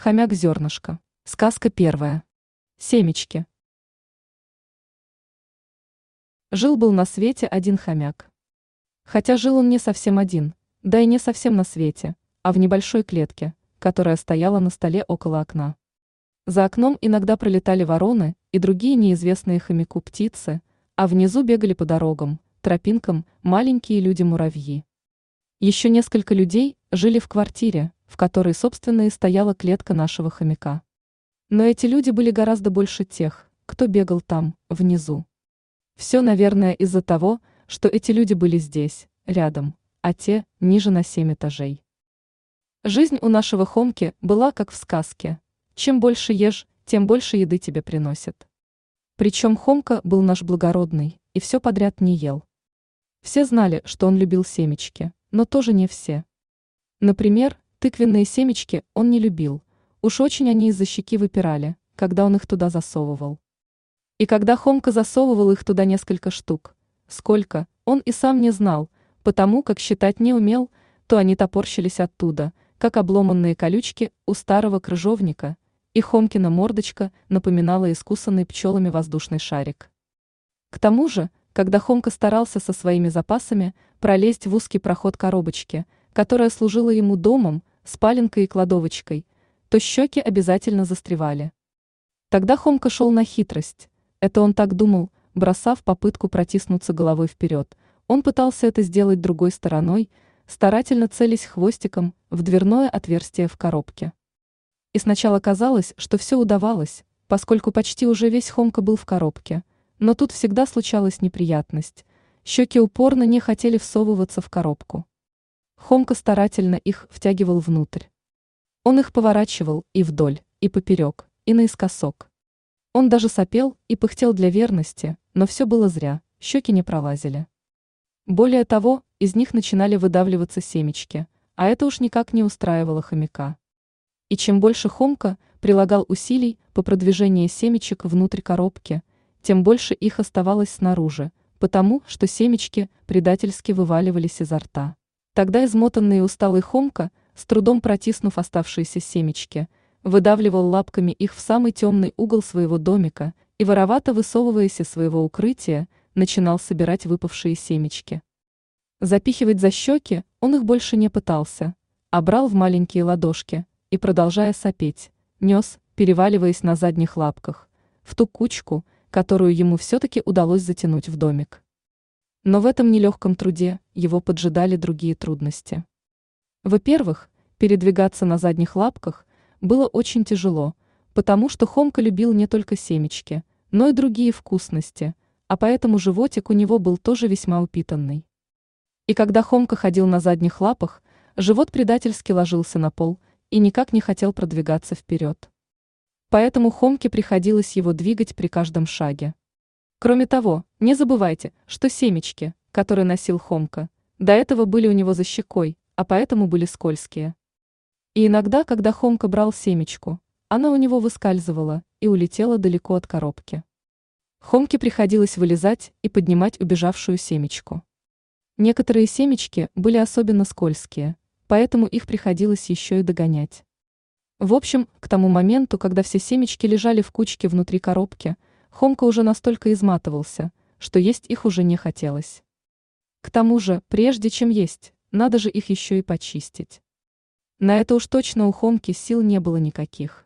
Хомяк-зернышко. Сказка первая. Семечки. Жил-был на свете один хомяк. Хотя жил он не совсем один, да и не совсем на свете, а в небольшой клетке, которая стояла на столе около окна. За окном иногда пролетали вороны и другие неизвестные хомяку птицы, а внизу бегали по дорогам, тропинкам маленькие люди-муравьи. Еще несколько людей жили в квартире, в которой, собственно, и стояла клетка нашего хомяка. Но эти люди были гораздо больше тех, кто бегал там, внизу. Все, наверное, из-за того, что эти люди были здесь, рядом, а те ниже на 7 этажей. Жизнь у нашего Хомки была как в сказке. Чем больше ешь, тем больше еды тебе приносят. Причем Хомка был наш благородный и все подряд не ел. Все знали, что он любил семечки, но тоже не все. Например, тыквенные семечки он не любил, уж очень они из-за щеки выпирали, когда он их туда засовывал. И когда Хомка засовывал их туда несколько штук, сколько, он и сам не знал, потому как считать не умел, то они топорщились оттуда, как обломанные колючки у старого крыжовника, и Хомкина мордочка напоминала искусанный пчелами воздушный шарик. К тому же, когда Хомка старался со своими запасами пролезть в узкий проход коробочки, которая служила ему домом, спаленкой и кладовочкой, то щеки обязательно застревали. Тогда Хомка шел на хитрость. Это он так думал, бросав попытку протиснуться головой вперед. Он пытался это сделать другой стороной, старательно целясь хвостиком в дверное отверстие в коробке. И сначала казалось, что все удавалось, поскольку почти уже весь Хомка был в коробке, но тут всегда случалась неприятность. Щеки упорно не хотели всовываться в коробку. Хомка старательно их втягивал внутрь. Он их поворачивал и вдоль, и поперек, и наискосок. Он даже сопел и пыхтел для верности, но все было зря, щеки не пролазили. Более того, из них начинали выдавливаться семечки, а это уж никак не устраивало хомяка. И чем больше Хомка прилагал усилий по продвижению семечек внутрь коробки, тем больше их оставалось снаружи, потому что семечки предательски вываливались изо рта. Тогда измотанный и усталый Хомка, с трудом протиснув оставшиеся семечки, выдавливал лапками их в самый темный угол своего домика и, воровато высовываясь из своего укрытия, начинал собирать выпавшие семечки. Запихивать за щеки он их больше не пытался, а брал в маленькие ладошки и, продолжая сопеть, нес, переваливаясь на задних лапках, в ту кучку, которую ему все-таки удалось затянуть в домик. Но в этом нелегком труде его поджидали другие трудности. Во-первых, передвигаться на задних лапках было очень тяжело, потому что Хомка любил не только семечки, но и другие вкусности, а поэтому животик у него был тоже весьма упитанный. И когда Хомка ходил на задних лапах, живот предательски ложился на пол и никак не хотел продвигаться вперед. Поэтому Хомке приходилось его двигать при каждом шаге. Кроме того, не забывайте, что семечки, которые носил Хомка, до этого были у него за щекой, а поэтому были скользкие. И иногда, когда Хомка брал семечку, она у него выскальзывала и улетела далеко от коробки. Хомке приходилось вылезать и поднимать убежавшую семечку. Некоторые семечки были особенно скользкие, поэтому их приходилось еще и догонять. В общем, к тому моменту, когда все семечки лежали в кучке внутри коробки, Хомка уже настолько изматывался, что есть их уже не хотелось. К тому же, прежде чем есть, надо же их еще и почистить. На это уж точно у Хомки сил не было никаких.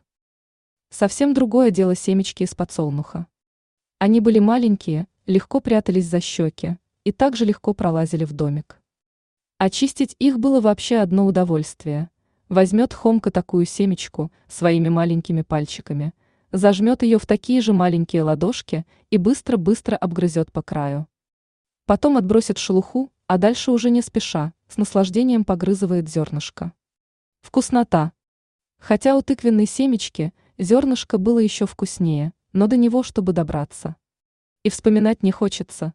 Совсем другое дело семечки из подсолнуха. Они были маленькие, легко прятались за щеки и также легко пролазили в домик. Очистить их было вообще одно удовольствие. Возьмет Хомка такую семечку своими маленькими пальчиками, зажмет ее в такие же маленькие ладошки и быстро-быстро обгрызет по краю. Потом отбросит шелуху, а дальше уже не спеша, с наслаждением погрызывает зернышко. Вкуснота! Хотя у тыквенной семечки зернышко было еще вкуснее, но до него, чтобы добраться. И вспоминать не хочется.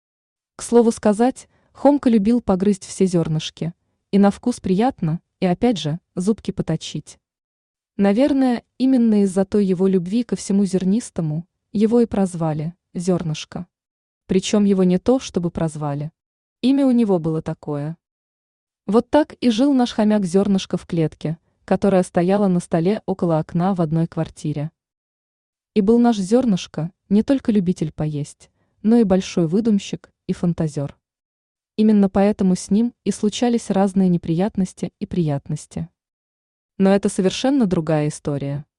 К слову сказать, Хомка любил погрызть все зернышки, и на вкус приятно, и опять же, зубки поточить. Наверное, именно из-за той его любви ко всему зернистому его и прозвали «зернышко». Причем его не то, чтобы прозвали. Имя у него было такое. Вот так и жил наш хомяк Зернышко в клетке, которая стояла на столе около окна в одной квартире. И был наш зернышко не только любитель поесть, но и большой выдумщик и фантазер. Именно поэтому с ним и случались разные неприятности и приятности. Но это совершенно другая история.